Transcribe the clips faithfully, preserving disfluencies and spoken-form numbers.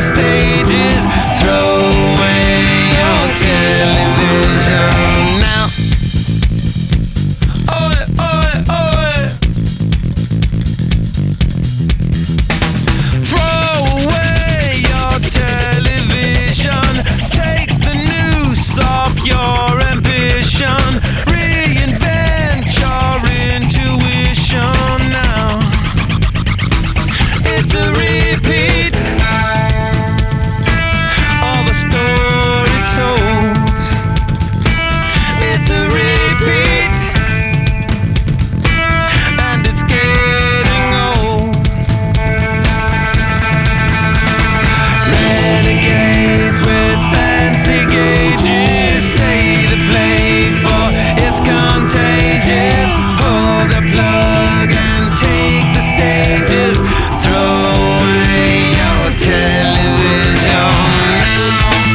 stages. Throw away your television now. Oi, oi, oi. Throw away your television. Take the noose off your ambition. Reinvent your intuition now. It's a repeat of a story told. It's a repeat, and it's getting old. Renegades with fancy gauges, stay the plague for it's contagious. Pull the plug and take the stages. Throw away your television now.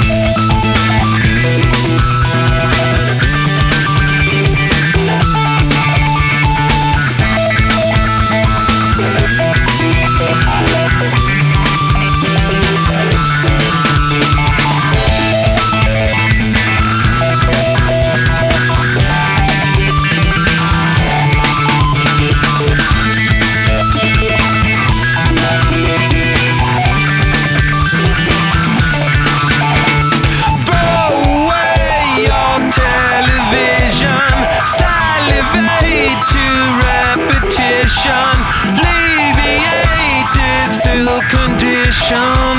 Throw away your television. Salivate to repetition. Alleviate this ill condition.